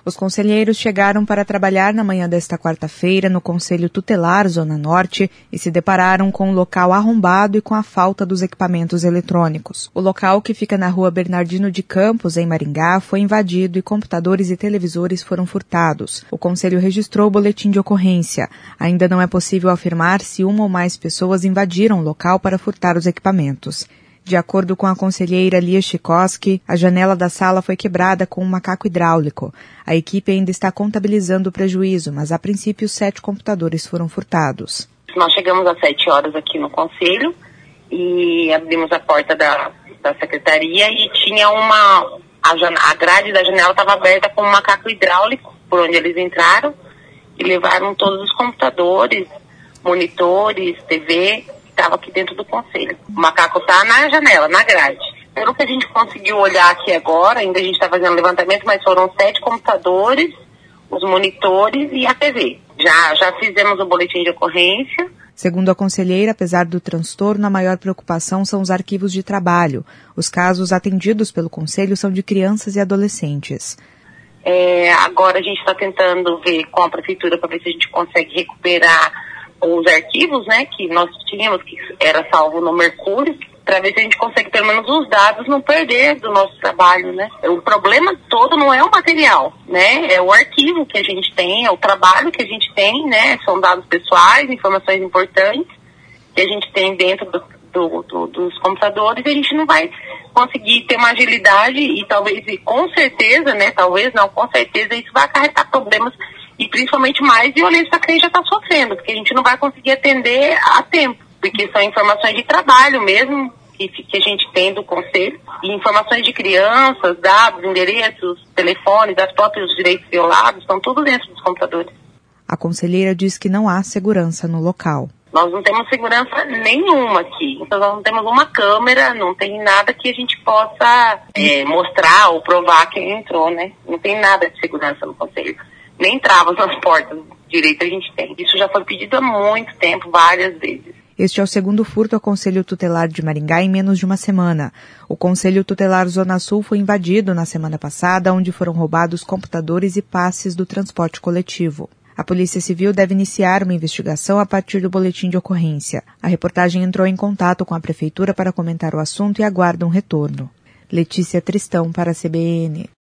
Os conselheiros chegaram para trabalhar na manhã desta quarta-feira no Conselho Tutelar Zona Norte e se depararam com o local arrombado e com a falta dos equipamentos eletrônicos. O local, que fica na rua Bernardino de Campos, em Maringá, foi invadido e computadores e televisores foram furtados. O Conselho registrou o boletim de ocorrência. Ainda não é possível afirmar se uma ou mais pessoas invadiram o local para furtar os equipamentos. De acordo com a conselheira Lia Chikoski, a janela da sala foi quebrada com um macaco hidráulico. A equipe ainda está contabilizando o prejuízo, mas a princípio 7 computadores foram furtados. Nós chegamos às 7 horas aqui no conselho e abrimos a porta da secretaria e tinha a grade da janela estava aberta com um macaco hidráulico, por onde eles entraram, e levaram todos os computadores, monitores, TV, estava aqui dentro do conselho. O macaco está na janela, na grade. Pelo que a gente conseguiu olhar aqui agora, ainda a gente está fazendo levantamento, mas foram 7 computadores, os monitores e a TV. Já fizemos o boletim de ocorrência. Segundo a conselheira, apesar do transtorno, a maior preocupação são os arquivos de trabalho. Os casos atendidos pelo conselho são de crianças e adolescentes. Agora a gente está tentando ver com a prefeitura para ver se a gente consegue recuperar os arquivos, né, que nós tínhamos, que era salvo no Mercúrio, para ver se a gente consegue pelo menos os dados não perder do nosso trabalho, né. O problema todo não é o material, né, é o arquivo que a gente tem, é o trabalho que a gente tem, né, são dados pessoais, informações importantes que a gente tem dentro dos computadores, e a gente não vai conseguir ter uma agilidade e talvez, com certeza, né, talvez não, com certeza isso vai acarretar problemas e principalmente mais violência que a gente já está sofrendo, porque a gente não vai conseguir atender a tempo, porque são informações de trabalho mesmo que a gente tem do conselho, e informações de crianças, dados, endereços, telefones, os próprios direitos violados, estão tudo dentro dos computadores. A conselheira diz que não há segurança no local. Nós não temos segurança nenhuma aqui, então nós não temos uma câmera, não tem nada que a gente possa mostrar ou provar que entrou, né? Não tem nada de segurança no conselho. Nem travas nas portas direito a gente tem. Isso já foi pedido há muito tempo, várias vezes. Este é o segundo furto ao Conselho Tutelar de Maringá em menos de uma semana. O Conselho Tutelar Zona Sul foi invadido na semana passada, onde foram roubados computadores e passes do transporte coletivo. A Polícia Civil deve iniciar uma investigação a partir do boletim de ocorrência. A reportagem entrou em contato com a Prefeitura para comentar o assunto e aguarda um retorno. Letícia Tristão para a CBN.